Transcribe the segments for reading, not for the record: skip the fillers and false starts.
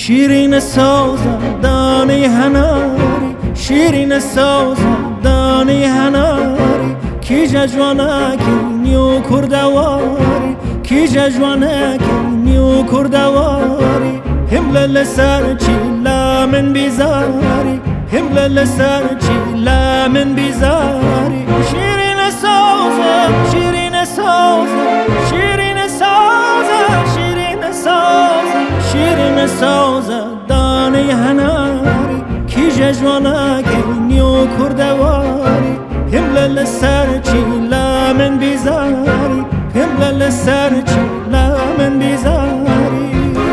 شیرین سازم دانه هناری، شیرین سازم دانه هناری. کی جوانکی نیو کردواری، کی جوانکی نیو کردواری. همل سرچی لامن بیزاری، همل سرچی لامن بیزاری. شیرین سازم، شیرین سازم، شیرین سازم، شیرین سازم، شیرین سازم دانه هناری. کی جوانکی نیو کردواری. همل سرچی لامن بیزاری، همل سرچی لامن بیزاری.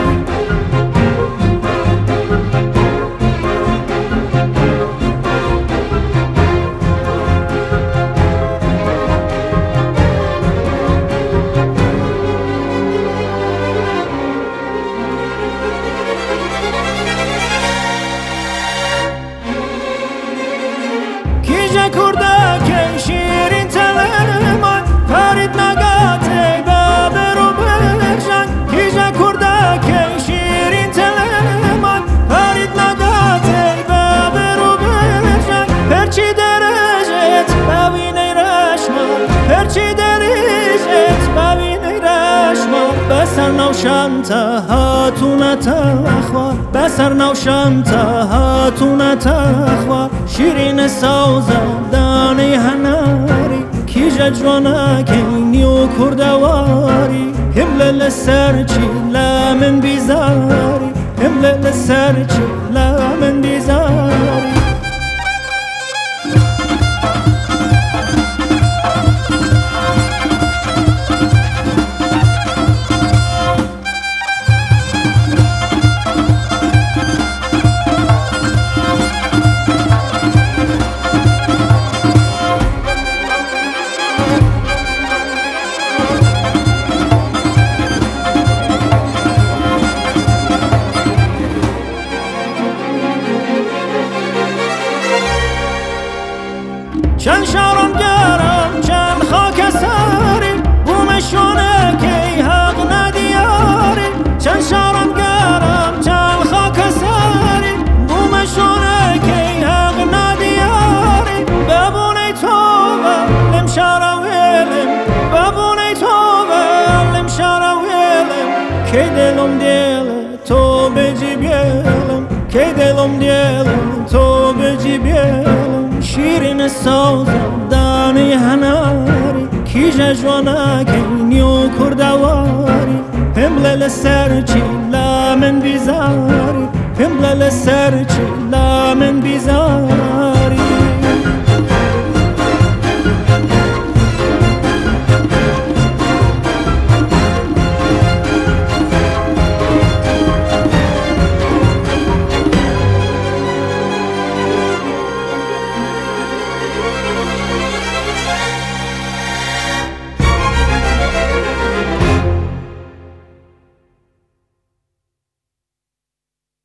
کردک شیرین تلمان پرید نگاته بابر و برجن. کیجا کردک شیرین تلمان پرید نگاته بابر و برجن. هرچی درجت ببینی رشمان، هرچی درجت ببینی رشمان. بسر نوشم تا هاتون تخوار، بسر نوشم تا هاتون تخوار. شیرین سازم دانه هناری، کی جوانکی نیو کردواری. همل سرچی لامن بیزاری، همل سرچی لامن بیزاری. چند شارم گرم چند خاک ساری، بومشونه که حق ندیاری. چند شارم گرم چند خاک ساری، بومشونه که حق ندیاری. ببونی توبه لم شارم ویلم، ببونی توبه لم شارم ویلم. که دلم دیل تو بجی بیلم، که دلم دیل تو بجی بیلم. شیرین سازم دانه هناری، کی جوانکی نیو کردواری. همل سرچی لامن بیزاری، همل سرچی